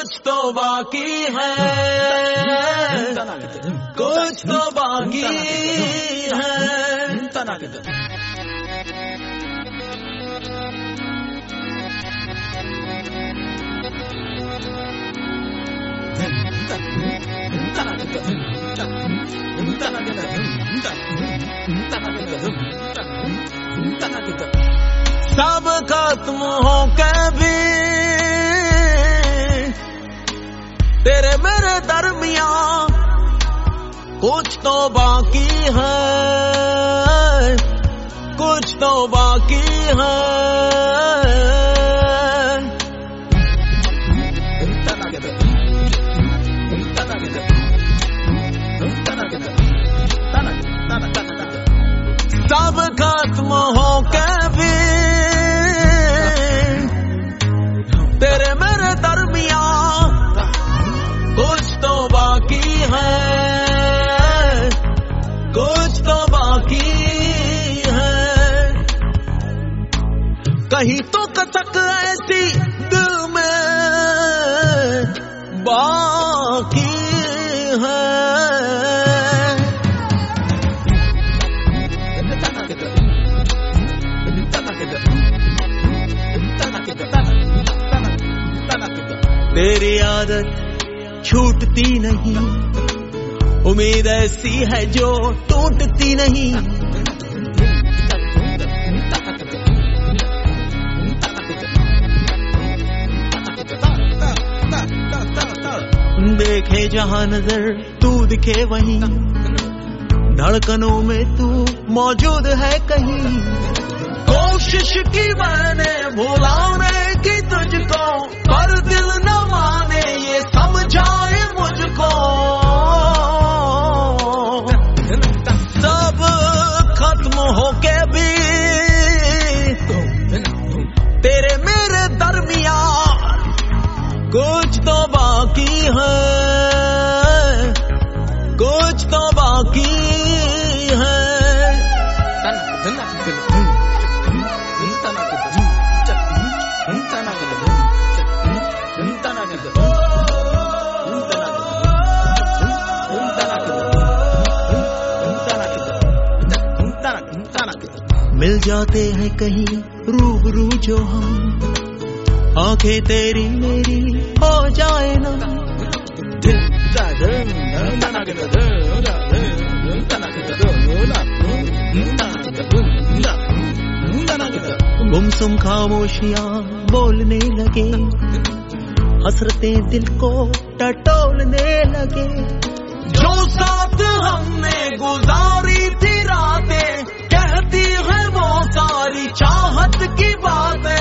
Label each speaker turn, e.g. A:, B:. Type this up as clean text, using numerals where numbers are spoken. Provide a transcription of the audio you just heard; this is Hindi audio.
A: कुछ तो बाकी है, कुछ तो बाकी है। सब खत्म हो के भी तेरे मेरे दरमियां कुछ तो बाकी है, कुछ तो बाकी है। सब खत्म हो के भी तेरे मेरे दरमियां कुछ तो बाकी है, कुछ तो बाकी है। कहीं तो कसक ऐसी दिल में बाकी है। तेरी आदत छूटती नहीं, उम्मीद ऐसी है जो टूटती नहीं। देखे जहां नजर तू दिखे वहीं, धड़कनों में तू मौजूद है कहीं। कोशिश की मैंने भुलाने की तुझको, पर दिल न माने ये समझाए मुझको। सब खत्म होके भी तेरे मेरे दरमियां कुछ तो बाकी है, कुछ तो बाकी है। मिल जाते हैं कहीं रूबरू जो हम, आंखें तेरी मेरी हो जाए ना। गुमसुम खामोशियां बोलने लगे, हसरतें दिल को टटोलने लगे। जो साथ हमने गुजारी थी रातें, कहती है वो सारी चाहत की बातें।